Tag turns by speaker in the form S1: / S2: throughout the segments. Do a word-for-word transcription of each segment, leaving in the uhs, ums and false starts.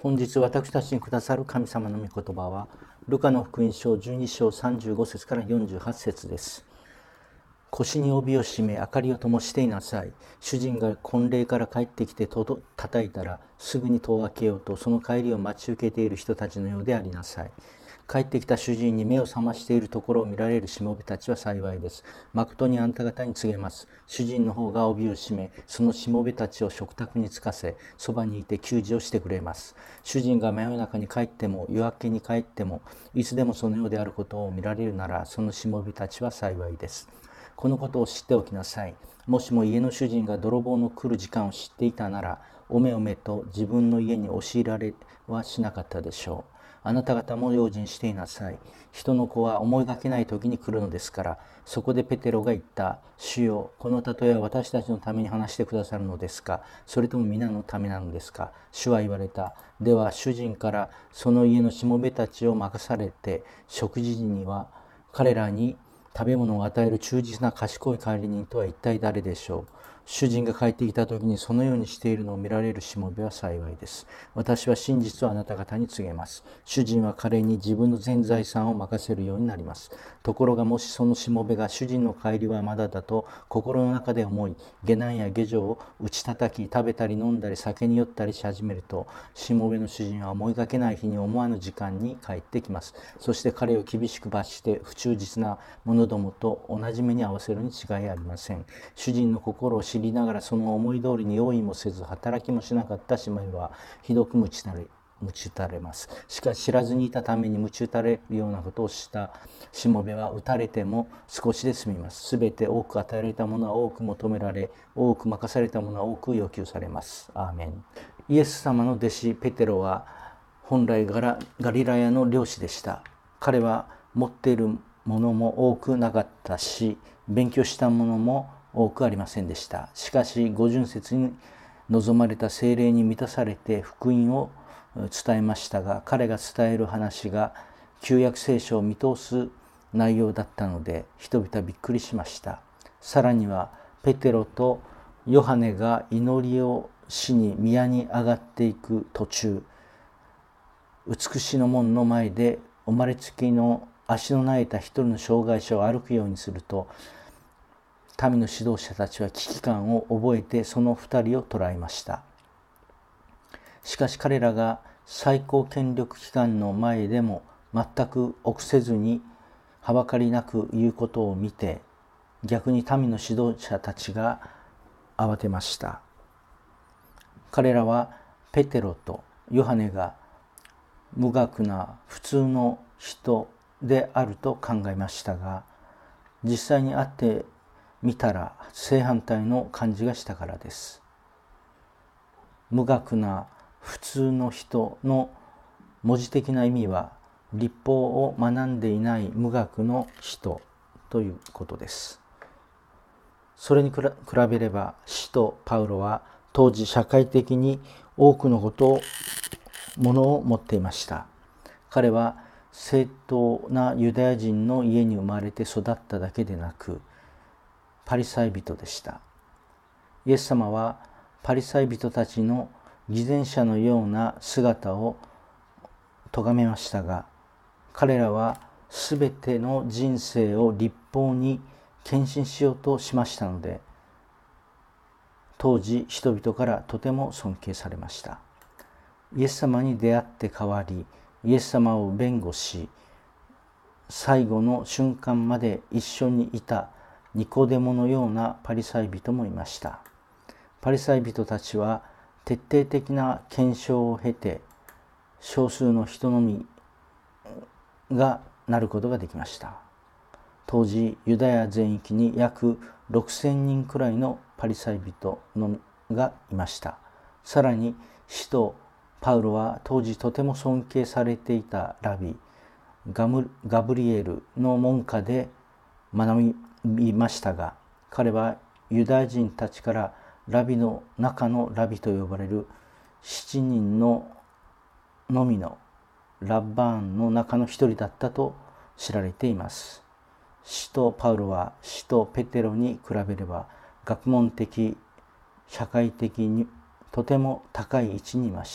S1: 本日私たちにくださる神様の御言葉はルカの福音書じゅうに章さんじゅうご節からよんじゅうはち節です。腰に帯を締め明かりを灯していなさい。主人が婚礼から帰ってきてと叩いたらすぐに戸を開けようとその帰りを待ち受けている人たちのようでありなさい。帰ってきた主人に目を覚ましているところを見られるしもべたちは幸いです。誠にあんた方に告げます。主人の方が帯を締め、そのしもべたちを食卓につかせ、そばにいて給仕をしてくれます。主人が真夜中に帰っても、夜明けに帰っても、いつでもそのようであることを見られるなら、そのしもべたちは幸いです。このことを知っておきなさい。もしも家の主人が泥棒の来る時間を知っていたなら、おめおめと自分の家に押し入られはしなかったでしょう。あなた方も用心していなさい。人の子は思いがけない時に来るのですから。そこでペテロが言った。主よ、この例えは私たちのために話してくださるのですか、それとも皆のためなのですか。主は言われた。では主人からその家のしもべたちを任されて、食事時には彼らに食べ物を与える忠実な賢い管理人とは一体誰でしょう。主人が帰ってきた時にそのようにしているのを見られるしもべは幸いです。私は真実をあなた方に告げます。主人は彼に自分の全財産を任せるようになります。ところがもしそのしもべが主人の帰りはまだだと心の中で思い、下男や下女を打ち叩き、食べたり飲んだり酒に酔ったりし始めると、しもべの主人は思いがけない日に思わぬ時間に帰ってきます。そして彼を厳しく罰して不忠実な者どもと同じ目に遭わせるに違いありません。主人の心を知りながらその思い通りに用意もせず働きもしなかったしもべはひどく鞭打たれ鞭打たれます。しかし知らずにいたために鞭打たれるようなことをしたしもべは打たれても少しで済みます。すべて多く与えられたものは多く求められ、多く任されたものは多く要求されます。アーメン。イエス様の弟子ペテロは本来ガリラヤの漁師でした。彼は持っているものも多くなかったし、勉強したものも多くありませんでした。しかし五巡節に望まれた聖霊に満たされて福音を伝えましたが、彼が伝える話が旧約聖書を見通す内容だったので人々はびっくりしました。さらにはペテロとヨハネが祈りをしに宮に上がっていく途中、美しの門の前で生まれつきの足のなえた一人の障害者を歩くようにすると、民の指導者たちは危機感を覚えてその二人を捕らえました。しかし彼らが最高権力機関の前でも全く臆せずにはばかりなく言うことを見て、逆に民の指導者たちが慌てました。彼らはペテロとヨハネが無学な普通の人であると考えましたが、実際に会って見たら正反対の感じがしたからです。無学な普通の人の文字的な意味は、律法を学んでいない無学の人ということです。それに比べれば使徒パウロは当時社会的に多くのことをものを持っていました。彼は正当なユダヤ人の家に生まれて育っただけでなく、パリサイ人でした。イエス様はパリサイ人たちの偽善者のような姿を咎めましたが、彼らはすべての人生を律法に献身しようとしましたので、当時人々からとても尊敬されました。イエス様に出会って変わり、イエス様を弁護し、最後の瞬間まで一緒にいたニコデモのようなパリサイ人もいました。パリサイ人たちは徹底的な検証を経て、少数の人のみがなることができました。当時ユダヤ全域に約ろくせんにんくらいのパリサイ人のがいました。さらに使徒パウロは当時とても尊敬されていたラビガムガブリエルの門下で学びましたが、彼はユダヤ人たちからラビの中のラビと呼ばれる七人ののみのラッバーンの中の一人だったと知られています。使徒パウロは使徒ペテロに比べれば学問的、社会的にとても高い位置にいました。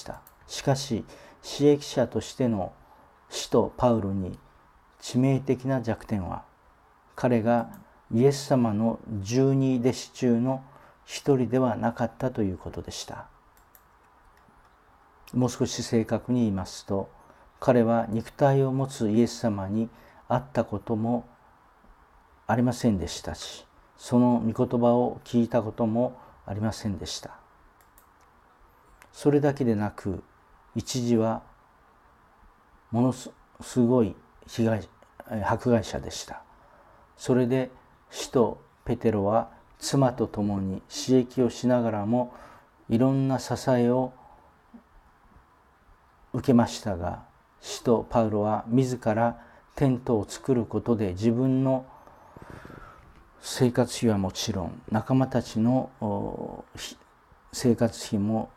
S1: しかし、使役者としての使徒パウロに致命的な弱点は、彼がイエス様の十二弟子中の一人ではなかったということでした。もう少し正確に言いますと、彼は肉体を持つイエス様に会ったこともありませんでしたし、その御言葉を聞いたこともありませんでした。それだけでなく、一時はものすごい被害迫害者でした。それで使徒ペテロは妻と共に死役をしながらもいろんな支えを受けましたが、使徒パウロは自らテントを作ることで自分の生活費はもちろん、仲間たちの生活費も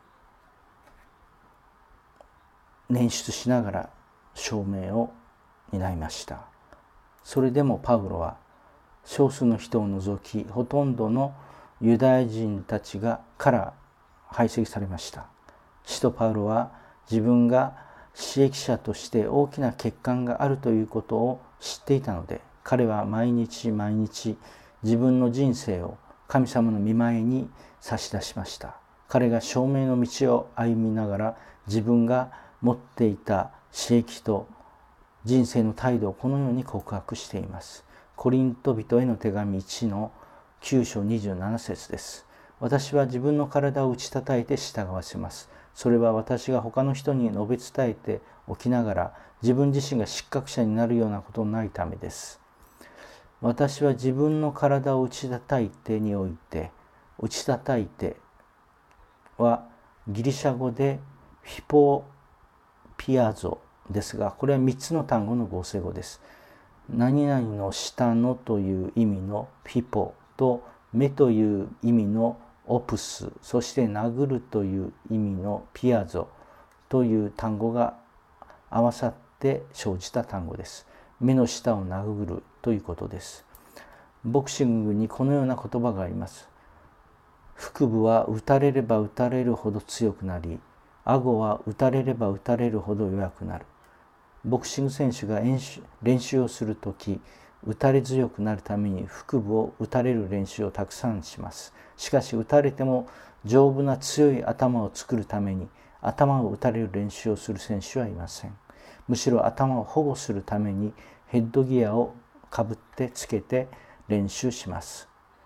S1: 捻出しながら証明を担いました。それでもパウロは少数の人を除き、ほとんどのユダヤ人たちがから排斥されました。使徒パウロは自分が使役者として大きな欠陥があるということを知っていたので、彼は毎日毎日自分の人生を神様の御前に差し出しました。彼が証明の道を歩みながら、自分が持っていた使役と人生の態度をこのように告白しています。コリント人への手紙いちのきゅう章にじゅうなな節です。私は自分の体を打ち叩いて従わせます。それは私が他の人に述べ伝えておきながら、自分自身が失格者になるようなことのないためです。私は自分の体を打ち叩いてにおいて、打ち叩いてはギリシャ語でフィポピアゾですが、これはみっつの単語の合成語です。何々の下のという意味のフィポと、目という意味のオプス、そして殴るという意味のピアゾという単語が合わさって生じた単語です。目の下を殴るということです。ボクシングにこのような言葉があります。腹部は打たれれば打たれるほど強くなり、顎は打たれれば打たれるほど弱くなる。ボクシング選手が練習をするとき、打たれ強くなるために腹部を打たれる練習をたくさんします。しかし打たれても丈夫な強い頭を作るために頭を打たれる練習をする選手はいません。むしろ頭を保護するためにヘッドギアをかぶってつけて練習します。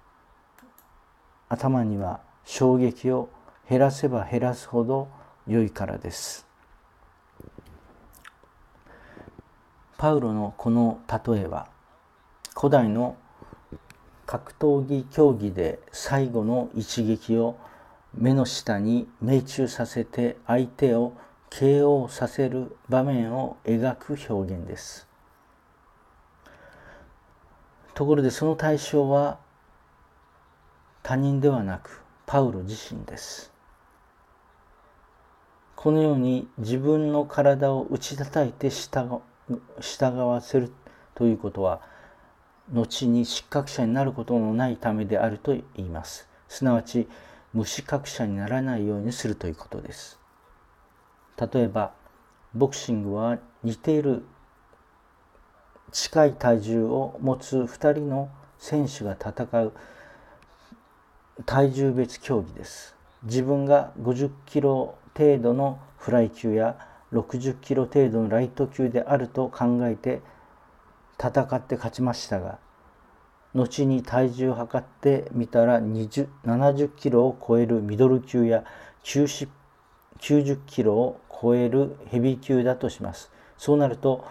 S1: 頭には衝撃を減らせば減らすほど良いからです。パウロのこの例えは、古代の格闘技競技で最後の一撃を目の下に命中させて相手を ケーオー させる場面を描く表現です。ところでその対象は他人ではなくパウロ自身です。このように自分の体を打ち叩いて従わせるということは、後に失格者になることのないためであると言います。すなわち無資格者にならないようにするということです。例えばボクシングは似ている近い体重を持つふたりの選手が戦う体重別競技です。自分がごじゅっキロ程度のフライ級やろくじゅっキロ程度のライト級であると考えて戦って勝ちましたが、後に体重を測ってみたらななじゅっキロを超えるミドル級やきゅうじゅっキロを超えるヘビー級だとします。そうなると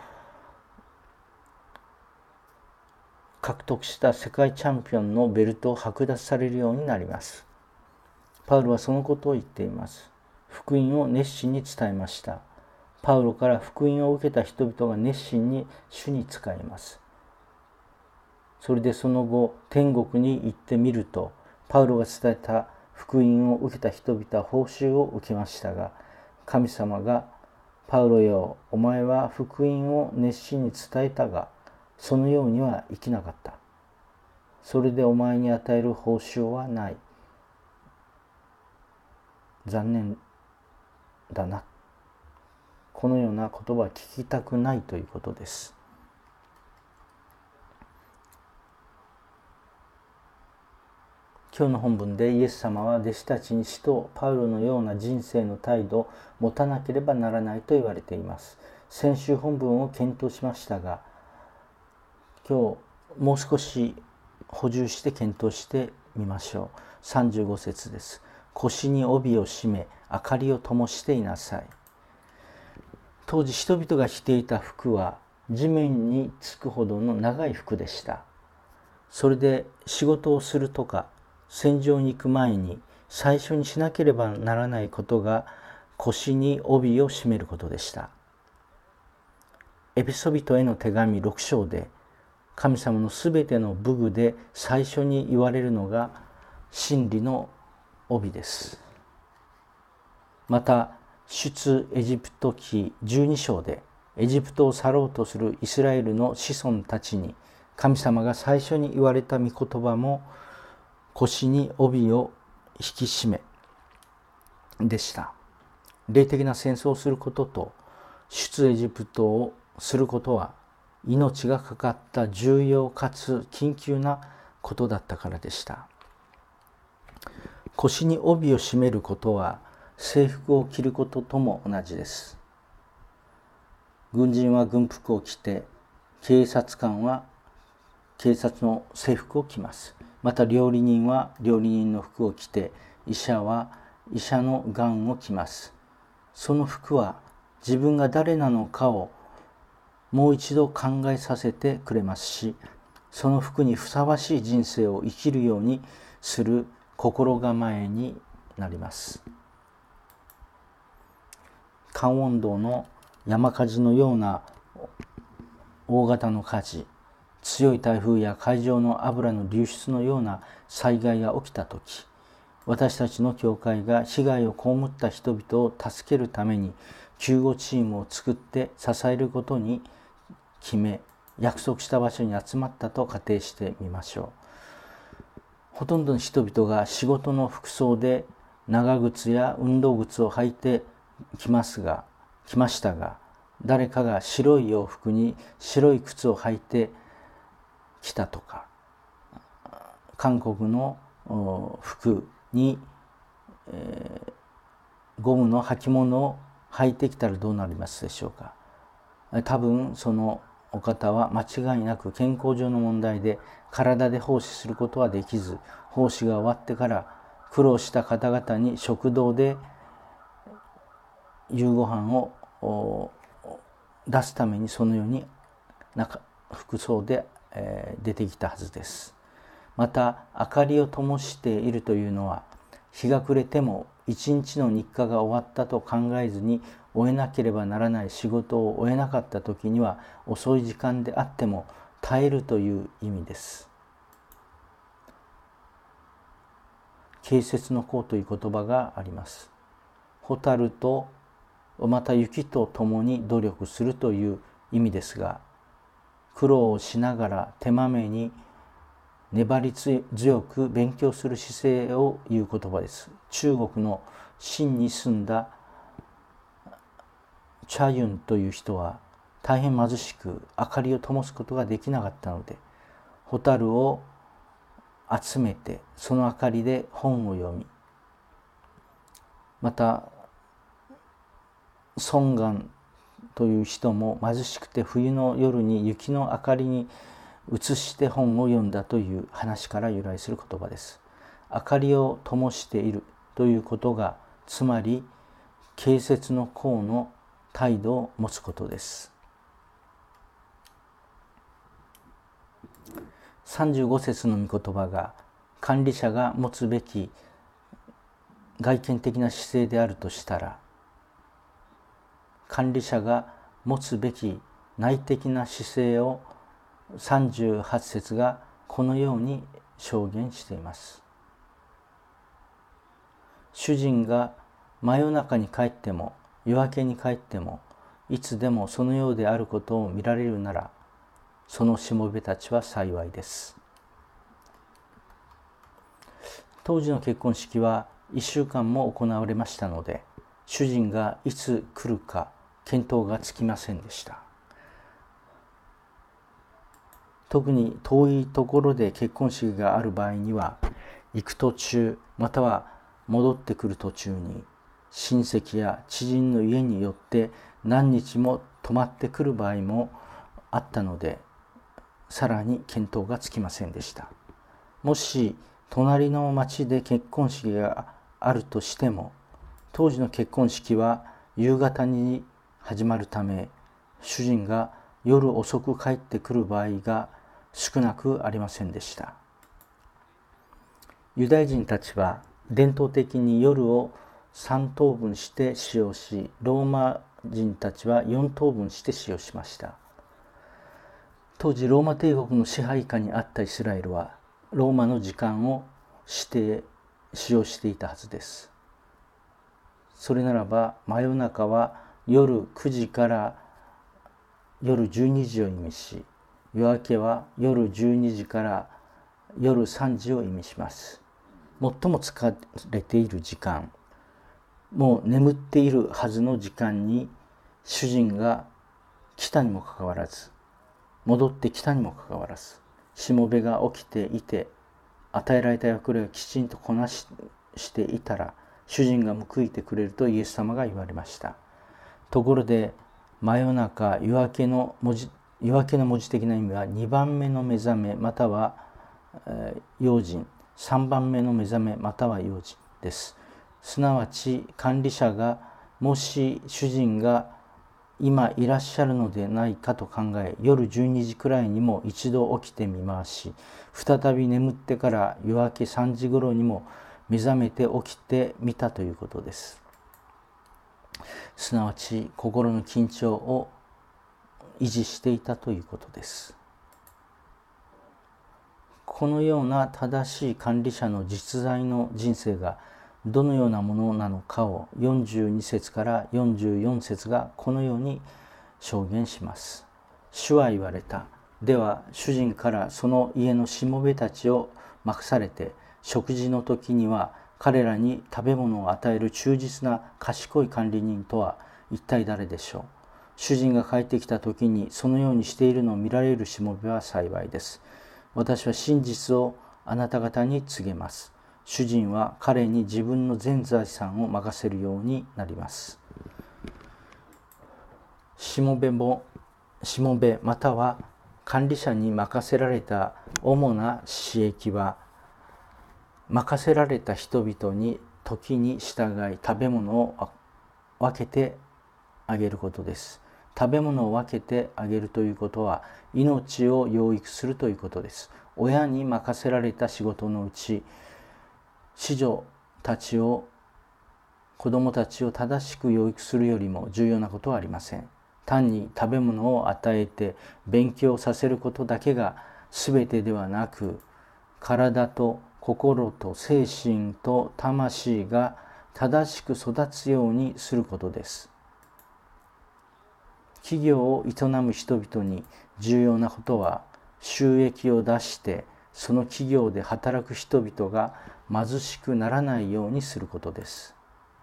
S1: 獲得した世界チャンピオンのベルトを剥奪されるようになります。パウロはそのことを言っています。福音を熱心に伝えました。パウロから福音を受けた人々が熱心に主に仕えます。それでその後天国に行ってみると、パウロが伝えた福音を受けた人々は報酬を受けましたが、神様がパウロよ、お前は福音を熱心に伝えたがそのようには生きなかった。それでお前に与える報酬はない。残念だなこのような言葉は聞きたくないということです。今日の本文でイエス様は弟子たちに使徒パウロのような人生の態度を持たなければならないと言われています。先週本文を検討しましたが、今日もう少し補充して検討してみましょう。さんじゅうご節です。腰に帯を締め、明かりを灯していなさい。当時人々が着ていた服は地面につくほどの長い服でした。それで仕事をするとか戦場に行く前に最初にしなければならないことが腰に帯を締めることでした。エペソビトへの手紙ろく章で神様のすべての武具で最初に言われるのが真理の帯です。また出エジプト記じゅうに章でエジプトを去ろうとするイスラエルの子孫たちに神様が最初に言われた御言葉も腰に帯を引き締めでした。霊的な戦争をすることと出エジプトをすることは命がかかった重要かつ緊急なことだったからでした。腰に帯を締めることは制服を着ることとも同じです。軍人は軍服を着て、警察官は警察の制服を着ます。また料理人は料理人の服を着て、医者は医者のガウンを着ます。その服は自分が誰なのかをもう一度考えさせてくれますし、その服にふさわしい人生を生きるようにする心構えになります。関温道の山火事のような大型の火事、強い台風や海上の油の流出のような災害が起きたとき、私たちの教会が被害を被った人々を助けるために救護チームを作って支えることに決め、約束した場所に集まったと仮定してみましょう。ほとんどの人々が仕事の服装で長靴や運動靴を履いてきますが、来ましたが、誰かが白い洋服に白い靴を履いてきたとか、韓国の服に、えー、ゴムの履物を履いてきたらどうなりますでしょうか。多分そのお方は間違いなく健康上の問題で体で奉仕することはできず、奉仕が終わってから苦労した方々に食堂で夕ご飯を出すためにそのように服装で出てきたはずです。また明かりを灯しているというのは、日が暮れても一日の日課が終わったと考えずに終えなければならない仕事を終えなかった時には遅い時間であっても耐えるという意味です。啓蟄の功という言葉があります。蛍とまた雪とともに努力するという意味ですが、苦労をしながら手まめに粘り強く勉強する姿勢を言う言葉です。中国の清に住んだチャユンという人は大変貧しく明かりを灯すことができなかったので、蛍を集めてその明かりで本を読み、また孫願という人も貧しくて冬の夜に雪の明かりに映して本を読んだという話から由来する言葉です。明かりを灯しているということが、つまり啓蟄の功の態度を持つことです。さんじゅうご節の御言葉が管理者が持つべき外見的な姿勢であるとしたら、管理者が持つべき内的な姿勢をさんじゅうはち節がこのように証言しています。主人が真夜中に帰っても夜明けに帰ってもいつでもそのようであることを見られるなら、そのしもべたちは幸いです。当時の結婚式はいっしゅうかんも行われましたので、主人がいつ来るか見当がつきませんでした。特に遠いところで結婚式がある場合には、行く途中または戻ってくる途中に親戚や知人の家によって何日も泊まってくる場合もあったので、さらに見当がつきませんでした。もし隣の町で結婚式があるとしても、当時の結婚式は夕方に始まるため、主人が夜遅く帰ってくる場合が少なくありませんでした。ユダヤ人たちは伝統的に夜をさん等分して使用し、ローマ人たちはよん等分して使用しました。当時ローマ帝国の支配下にあったイスラエルはローマの時間を指定使用していたはずです。それならば真夜中は夜くじから夜じゅうにじを意味し、夜明けは夜じゅうにじから夜さんじを意味します。最も疲れている時間、もう眠っているはずの時間に主人が来たにもかかわらず、戻ってきたにもかかわらず、しもべが起きていて与えられた役割をきちんとこなししていたら、主人が報いてくれるとイエス様が言われました。ところで真夜中、夜明けの文字夜明けの文字的な意味はにばんめの目覚めまたは、えー、用心、さんばんめの目覚めまたは用心です。すなわち管理者がもし主人が今いらっしゃるのでないかと考え、夜じゅうにじくらいにも一度起きてみ回し、再び眠ってから夜明けさんじ頃にも目覚めて起きてみたということです。すなわち心の緊張を維持していたということです。このような正しい管理者の実在の人生がどのようなものなのかをよんじゅうに節からよんじゅうよん節がこのように証言します。主は言われた。では主人からその家のしもべたちを任されて、食事の時には彼らに食べ物を与える忠実な賢い管理人とは一体誰でしょう。主人が帰ってきた時にそのようにしているのを見られるしもべは幸いです。私は真実をあなた方に告げます。主人は彼に自分の全財産を任せるようになります。しもべもしもべまたは管理者に任せられた主な私益は、任せられた人々に時に従い食べ物を分けてあげることです。食べ物を分けてあげるということは命を養育するということです。親に任せられた仕事のうち、子女たちを子供たちを正しく養育するよりも重要なことはありません。単に食べ物を与えて勉強させることだけが全てではなく、体と心と精神と魂が正しく育つようにすることです。企業を営む人々に重要なことは、収益を出してその企業で働く人々が貧しくならないようにすることです。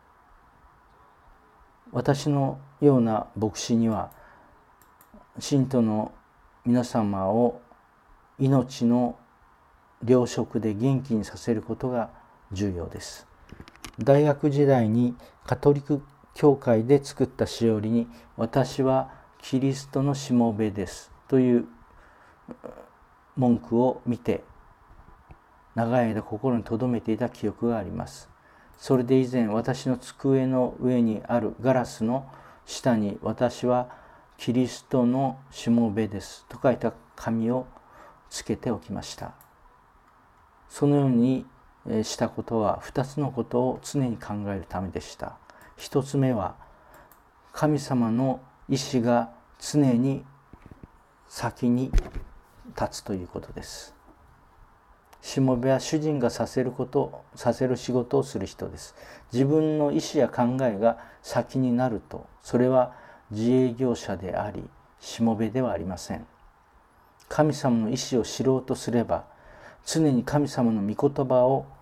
S1: 私のような牧師には、信徒の皆様を命の糧食で元気にさせることが重要です。大学時代にカトリック教会で作ったしおりに、私はキリストのしもべですという文句を見て、長い間心に留めていた記憶があります。それで以前、私の机の上にあるガラスの下に、私はキリストのしもべですと書いた紙をつけておきました。そのようにしたことは二つのことを常に考えるためでした。一つ目は、神様の意志が常に先に立つということです。しもべは主人がさせること、させる仕事をする人です。自分の意思や考えが先になると、それは自営業者であり、しもべではありません。神様の意思を知ろうとすれば、常に神様の御言葉を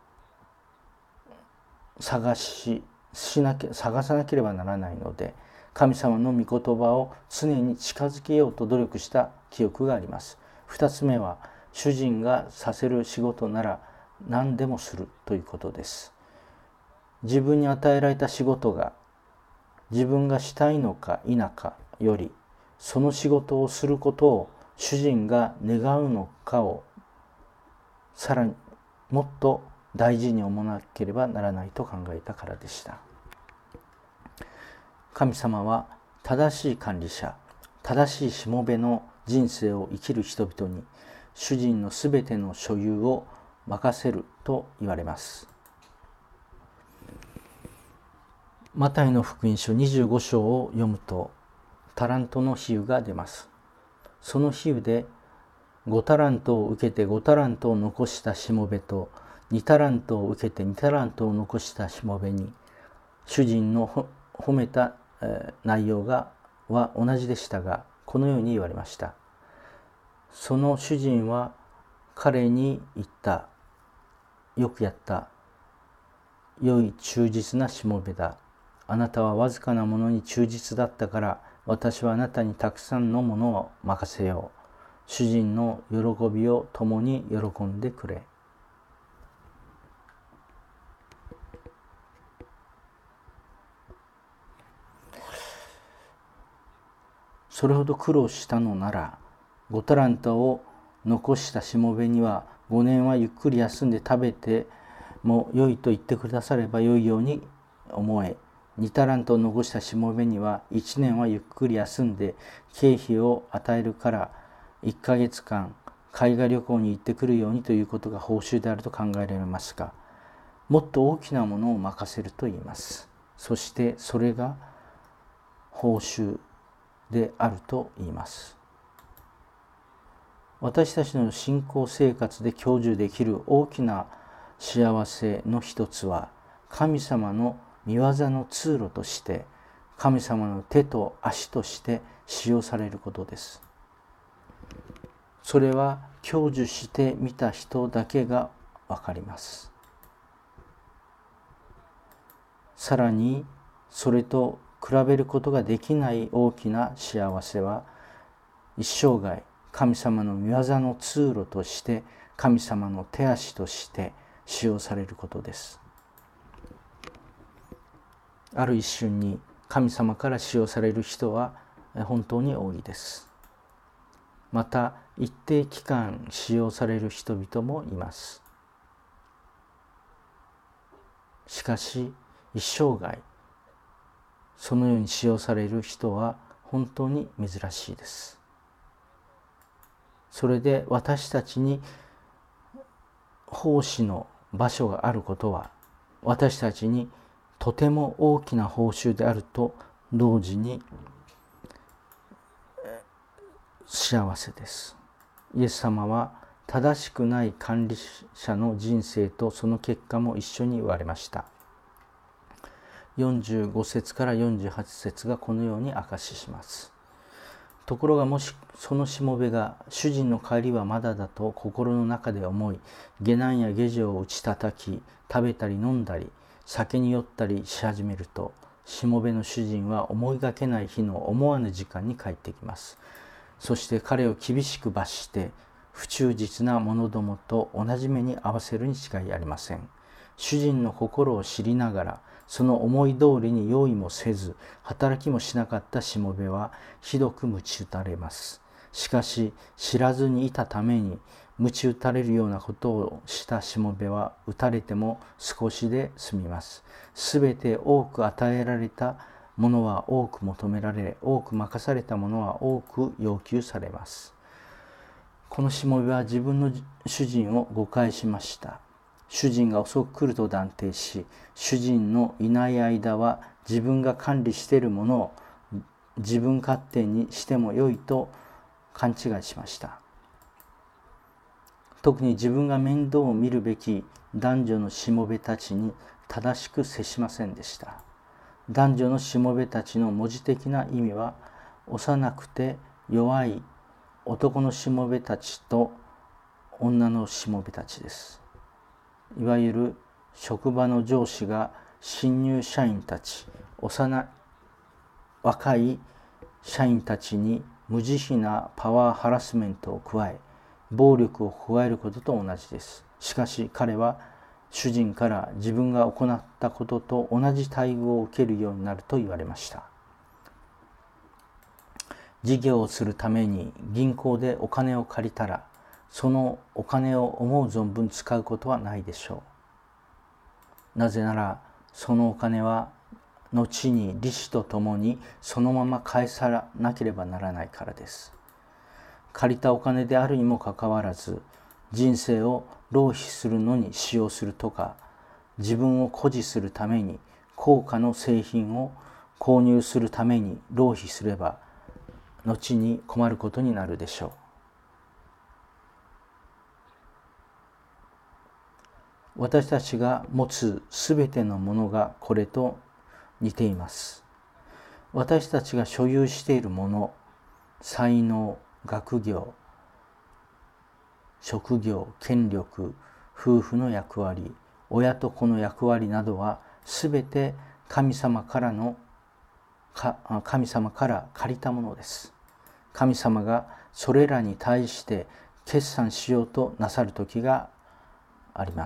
S1: 探し、しなけ、探さなければならないので、 神様の御言葉を常に近づけようと努力した記憶があります。二つ目は、主人がさせる仕事なら何でもするということです。自分に与えられた仕事が自分がしたいのか否かより、その仕事をすることを主人が願うのかをさらにもっと大事に思わなければならないと考えたからでした。神様は正しい管理者、正しいしもべの人生を生きる人々に主人のすべての所有を任せると言われます。マタイの福音書にじゅうご章を読むと、タラントの比喩が出ます。その比喩で、ごタラントを受けてごタラントを残したしもべと、にタラントを受けてにタラントを残したしもべに、主人の褒めた内容がは同じでしたが、このように言われました。その主人は彼に言った。よくやった。良い忠実なしもべだ。あなたはわずかなものに忠実だったから、私はあなたにたくさんのものを任せよう。主人の喜びを共に喜んでくれ。それほど苦労したのなら、ごタラントを残したしもべには、ごねんはゆっくり休んで食べても良いと言ってくだされば良いように思え。にタラントを残したしもべにはいちねんはゆっくり休んで経費を与えるからいっかげつかん海外旅行に行ってくるようにということが報酬であると考えられますが、もっと大きなものを任せると言います。そしてそれが報酬であると言います。私たちの信仰生活で享受できる大きな幸せの一つは、神様の御業の通路として、神様の手と足として使用されることです。それは享受してみた人だけがわかります。さらにそれと比べることができない大きな幸せは、一生涯神様の御業の通路として、神様の手足として使用されることです。ある一瞬に神様から使用される人は本当に多いです。また一定期間使用される人々もいます。しかし一生涯そのように使用される人は本当に珍しいです。それで私たちに奉仕の場所があることは、私たちにとても大きな報酬であると同時に幸せです。イエス様は正しくない管理者の人生とその結果も一緒に言われました。よんじゅうご節からよんじゅうはち節がこのように証しします。ところがもしそのしもべが主人の帰りはまだだと心の中で思い、下男や下女を打ち叩き、食べたり飲んだり酒に酔ったりし始めると、しもべの主人は思いがけない日の思わぬ時間に帰ってきます。そして彼を厳しく罰して、不忠実な者どもと同じ目に合わせるに違いありません。主人の心を知りながら、その思い通りに用意もせず、働きもしなかったしもべはひどく鞭打たれます。しかし知らずにいたために、鞭打たれるようなことをしたしもべは打たれても少しで済みます。すべて多く与えられたものは多く求められ、多く任されたものは多く要求されます。このしもべは自分の主人を誤解しました。主人が遅く来ると断定し、主人のいない間は自分が管理しているものを自分勝手にしてもよいと勘違いしました。特に自分が面倒を見るべき男女のしもべたちに正しく接しませんでした。男女のしもべたちの文字的な意味は、幼くて弱い男のしもべたちと女のしもべたちです。いわゆる職場の上司が新入社員たち、幼若い社員たちに無慈悲なパワーハラスメントを加え、暴力を加えることと同じです。しかし彼は主人から自分が行ったことと同じ待遇を受けるようになると言われました。事業をするために銀行でお金を借りたら、そのお金を思う存分使うことはないでしょう。なぜならそのお金は後に利子とともにそのまま返さなければならないからです。借りたお金であるにもかかわらず、人生を浪費するのに使用するとか、自分を誇示するために高価の製品を購入するために浪費すれば、後に困ることになるでしょう。私たちが持つすべてのものがこれと似ています。私たちが所有しているもの、才能、学業、職業、権力、夫婦の役割、親と子の役割などはすべて神様からの神様から借りたものです。神様がそれらに対して決算しようとなさる時があります。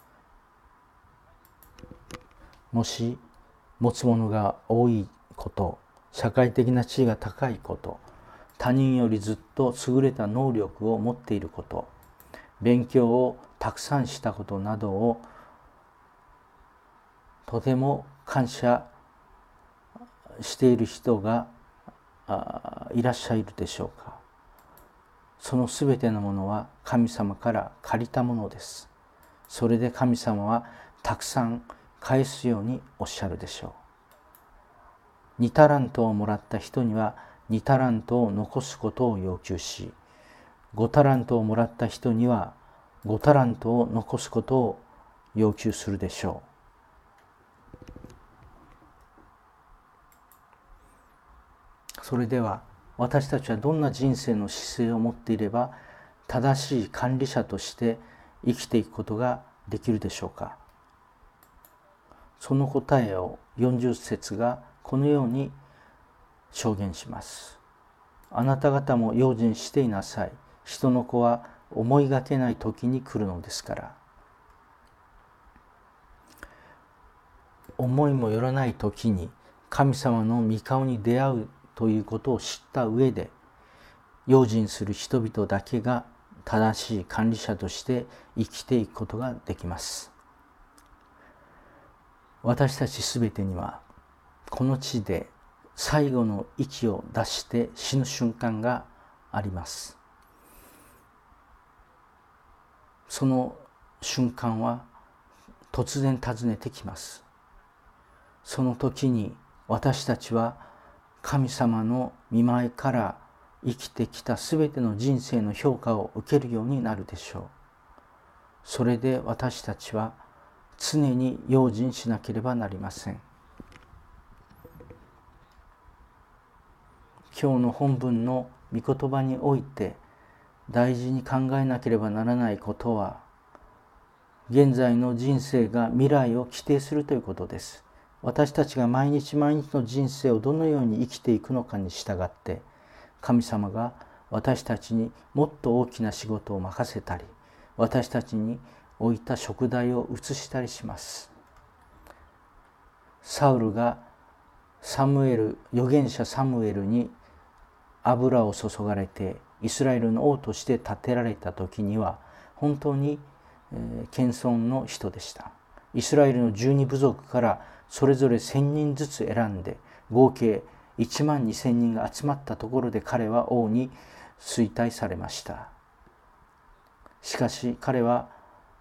S1: もし持つものが多いこと、社会的な地位が高いこと、他人よりずっと優れた能力を持っていること、勉強をたくさんしたことなどをとても感謝している人がいらっしゃるでしょうか。そのすべてのものは神様から借りたものです。それで神様はたくさん返すようにおっしゃるでしょう。にタラントをもらった人にはにタラントを残すことを要求し、ごタラントをもらった人にはごタラントを残すことを要求するでしょう。それでは私たちはどんな人生の姿勢を持っていれば正しい管理者として生きていくことができるでしょうか。その答えをよんじゅっ節がこのように証言します。あなた方も用心していなさい。人の子は思いがけない時に来るのですから。思いもよらない時に神様の御顔に出会うということを知った上で、用心する人々だけが正しい管理者として生きていくことができます。私たちすべてにはこの地で最後の息を出して死ぬ瞬間があります。その瞬間は突然訪ねてきます。その時に私たちは神様の御前から生きてきたすべての人生の評価を受けるようになるでしょう。それで私たちは常に用心しなければなりません。今日の本文の御言葉において大事に考えなければならないことは、現在の人生が未来を規定するということです。私たちが毎日毎日の人生をどのように生きていくのかに従って、神様が私たちにもっと大きな仕事を任せたり、私たちに置いた宿題を移したりします。サウルがサムエル、預言者サムエルに油を注がれてイスラエルの王として立てられた時には本当に謙遜の人でした。イスラエルの十二部族からそれぞれ千人ずつ選んで合計一万二千人が集まったところで彼は王に推戴されました。しかし彼は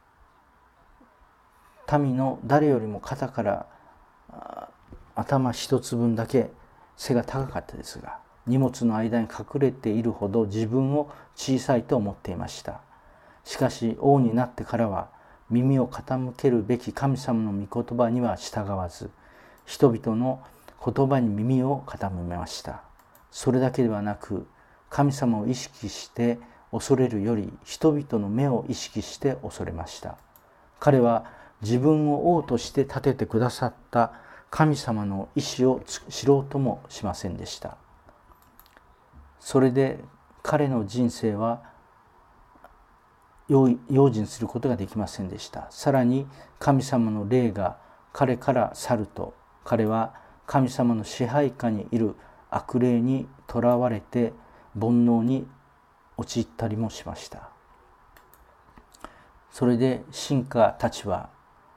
S1: 民の誰よりも肩から頭一つ分だけ背が高かったですが、荷物の間に隠れているほど自分を小さいと思っていました。しかし王になってからは耳を傾けるべき神様の御言葉には従わず、人々の言葉に耳を傾めました。それだけではなく、神様を意識して恐れるより人々の目を意識して恐れました。彼は自分を王として立ててくださった神様の意志を知ろうともしませんでした。それで彼の人生は用心することができませんでした。さらに神様の霊が彼から去ると、彼は神様の支配下にいる悪霊にとらわれて煩悩に陥ったりもしました。それで臣下たちは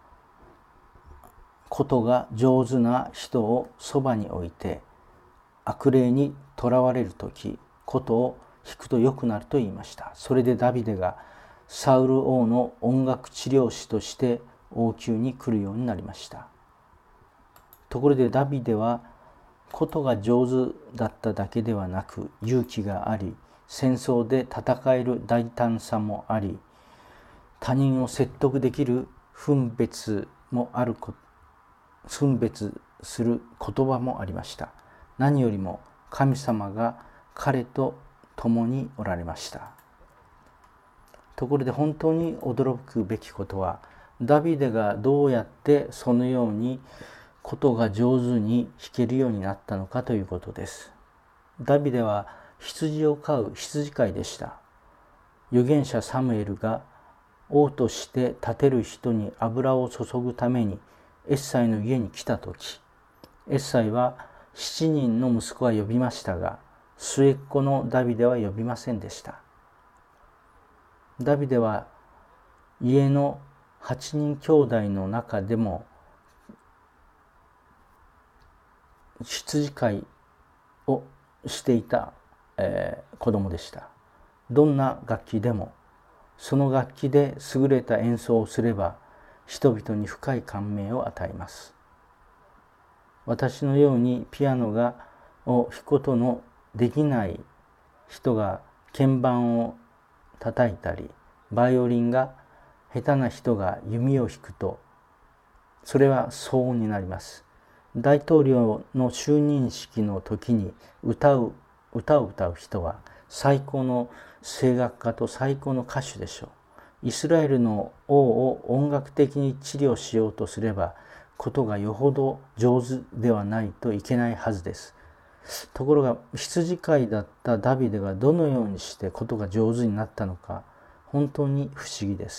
S1: ことが上手な人をそばに置いて、悪霊にとらわれるとき、ことを弾くと良くなると言いました。それでダビデがサウル王の音楽治療師として王宮に来るようになりました。ところでダビデはことが上手だっただけではなく、勇気があり、戦争で戦える大胆さもあり、他人を説得できる分別もあること分別する言葉もありました。何よりも神様が彼と共におられました。ところで本当に驚くべきことは、ダビデがどうやってそのようにことが上手に弾けるようになったのかということです。ダビデは羊を飼う羊飼いでした。預言者サムエルが王として立てる人に油を注ぐためにエッサイの家に来たとき、エッサイは七人の息子は呼びましたが、末っ子のダビデは呼びませんでした。ダビデは家の八人兄弟の中でも羊飼いをしていた、えー、子供でした。どんな楽器でも、その楽器で優れた演奏をすれば、人々に深い感銘を与えます。私のようにピアノがを弾くことのできない人が鍵盤を叩いたり、バイオリンが下手な人が弓を弾くと、それは騒音になります。大統領の就任式の時に歌う歌を歌う人は最高の声楽家と最高の歌手でしょう。イスラエルの王を音楽的に治療しようとすれば、ことがよほど上手ではないといけないはずです。ところが羊飼いだったダビデがどのようにしてことが上手になったのか、本当に不思議です。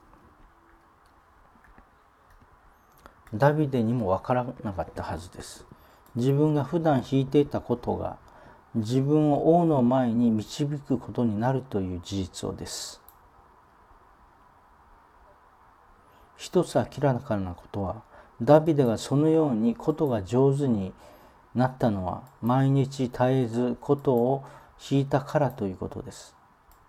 S1: ダビデにもわからなかったはずです。自分が普段弾いていたことが自分を王の前に導くことになるという事実をです。一つ明らかなことは、ダビデがそのようにことが上手になったのは、毎日絶えずことを弾いたからということです。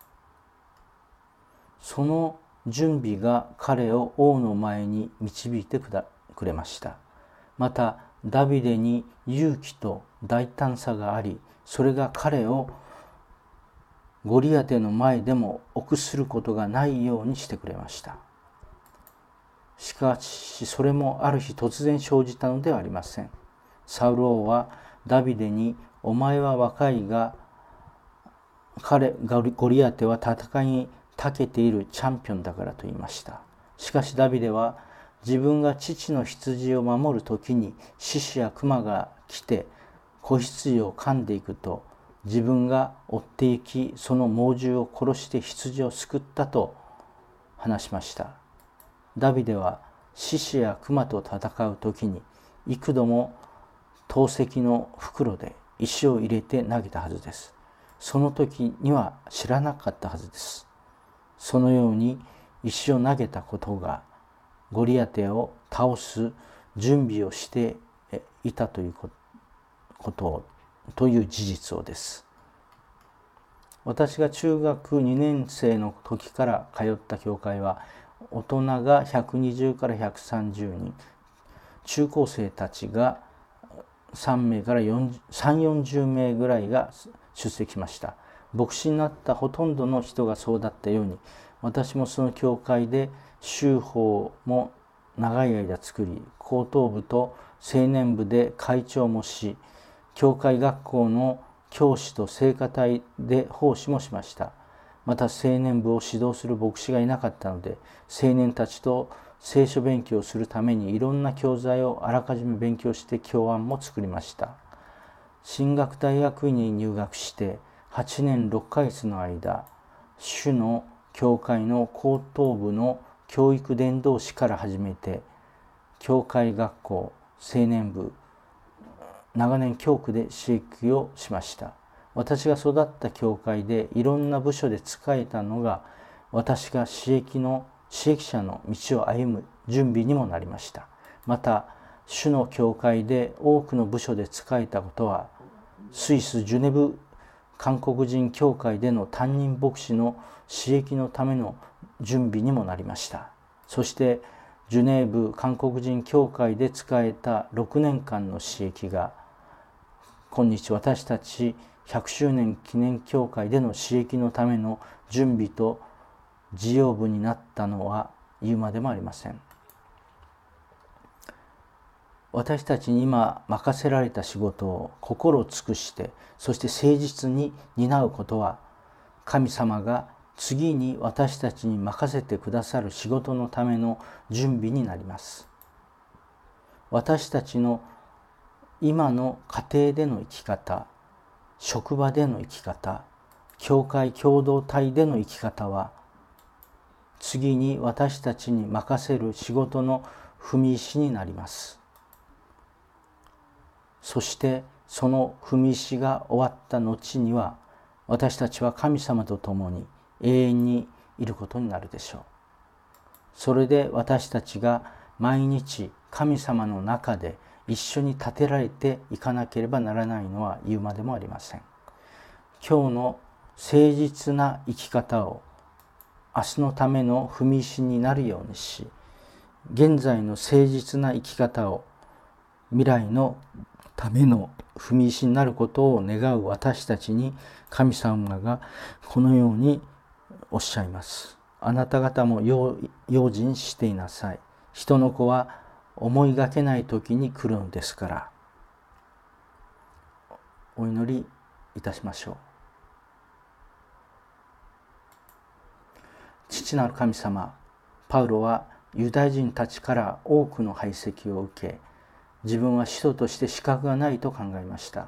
S1: その準備が彼を王の前に導いてくれました。また、ダビデに勇気と大胆さがあり、それが彼をゴリアテの前でも臆することがないようにしてくれました。しかしそれもある日突然生じたのではありません。サウル王はダビデに、お前は若いが彼ゴリアテは戦いに長けているチャンピオンだからと言いました。しかしダビデは自分が父の羊を守るときに獅子や熊が来て子羊を噛んでいくと、自分が追って行きその猛獣を殺して羊を救ったと話しました。ダビデは獅子や熊と戦うときに幾度も投石の袋で石を入れて投げたはずです。その時には知らなかったはずです。そのように石を投げたことがゴリアテを倒す準備をしていたということをという事実をです。私が中学にねん生の時から通った教会は、大人がひゃくにじゅうからひゃくさんじゅうにん、中高生たちがさんめいからさんじゅう、よんじゅうめいぐらいが出席しました。牧師になったほとんどの人がそうだったように、私もその教会で修法も長い間作り、高等部と青年部で会長もし、教会学校の教師と聖歌隊で奉仕もしました。また青年部を指導する牧師がいなかったので、青年たちと聖書勉強をするためにいろんな教材をあらかじめ勉強して教案も作りました。神学大学院に入学してはちねんろっかげつの間、主の教会の高等部の教育伝道師から始めて、教会学校、青年部、長年教区で刺激をしました。私が育った教会でいろんな部署で仕えたのが、私が刺激の刺激者の道を歩む準備にもなりました。また、主の教会で多くの部署で仕えたことは、スイス・ジュネブ韓国人教会での担任牧師の刺激のための準備にもなりました。そして、ジュネーブ韓国人教会で仕えたろくねんかんの刺激が、今日私たちひゃくしゅうねん記念教会での刺激のための準備と事業部になったのは言うまでもありません。私たちに今任せられた仕事を心を尽くして、そして誠実に担うことは、神様が次に私たちに任せてくださる仕事のための準備になります。私たちの今の家庭での生き方、職場での生き方、教会共同体での生き方は、次に私たちに任せる仕事の踏み石になります。そしてその踏み石が終わった後には、私たちは神様と共に永遠にいることになるでしょう。それで私たちが毎日神様の中で一緒に立てられていかなければならないのは言うまでもありません。今日の誠実な生き方を明日のための踏み石になるようにし、現在の誠実な生き方を未来のための踏み石になることを願う私たちに、神様がこのようにおっしゃいます。あなた方も用心していなさい。人の子は思いがけない時に来るのですから。お祈りいたしましょう。父なる神様、パウロはユダヤ人たちから多くの排斥を受け、自分は使徒として資格がないと考えました。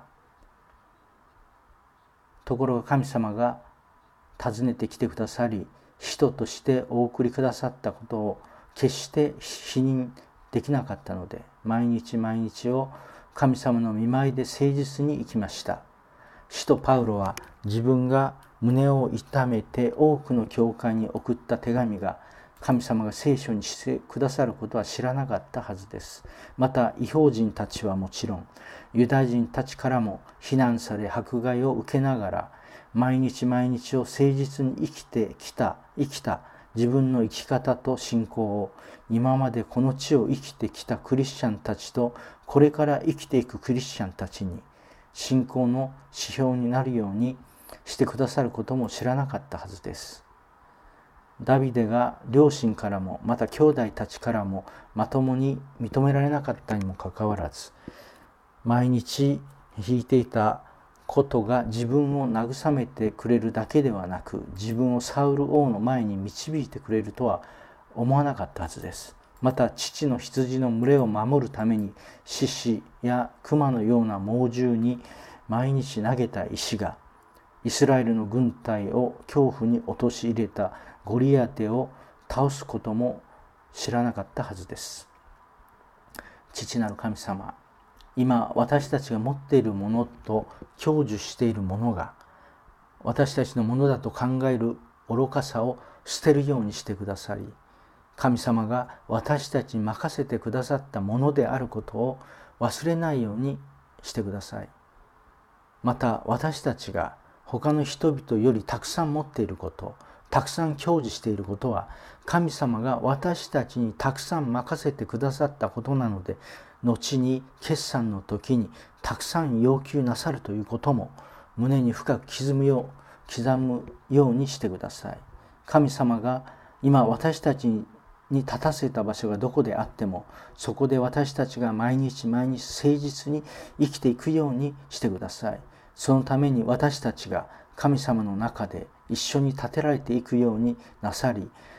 S1: ところが神様が訪ねてきてくださり、使徒としてお送りくださったことを決して否認できなかったので、毎日毎日を神様の御前で誠実に生きました。使徒パウロは自分が胸を痛めて多くの教会に送った手紙が神様が聖書にしてくださることは知らなかったはずです。また異邦人たちはもちろん、ユダヤ人たちからも非難され迫害を受けながら、毎日毎日を誠実に生きてきた生きた自分の生き方と信仰を、今までこの地を生きてきたクリスチャンたちとこれから生きていくクリスチャンたちに信仰の指標になるようにしてくださることも知らなかったはずです。ダビデが両親からもまた兄弟たちからもまともに認められなかったにもかかわらず、毎日弾いていたことが自分を慰めてくれるだけではなく、自分をサウル王の前に導いてくれるとは思わなかったはずです。また父の羊の群れを守るために獅子や熊のような猛獣に毎日投げた石が、イスラエルの軍隊を恐怖に陥れたゴリアテを倒すことも知らなかったはずです。父なる神様、今私たちが持っているものと享受しているものが私たちのものだと考える愚かさを捨てるようにしてくださり、神様が私たちに任せてくださったものであることを忘れないようにしてください。また私たちが他の人々よりたくさん持っていること、たくさん享受していることは、神様が私たちにたくさん任せてくださったことなので、後に決算の時にたくさん要求なさるということも胸に深く刻むよう刻むようにしてください。神様が今私たちに立たせた場所がどこであっても、そこで私たちが毎日毎日誠実に生きていくようにしてください。そのために私たちが神様の中で一緒に立てられていくようになさり、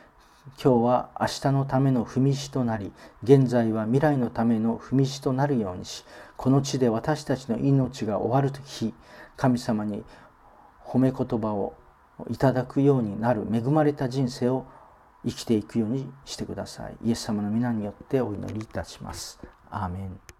S1: 今日は明日のための踏み石となり、現在は未来のための踏み石となるようにし、この地で私たちの命が終わる日、神様に褒め言葉をいただくようになる恵まれた人生を生きていくようにしてください。イエス様の皆によってお祈りいたします。アーメン。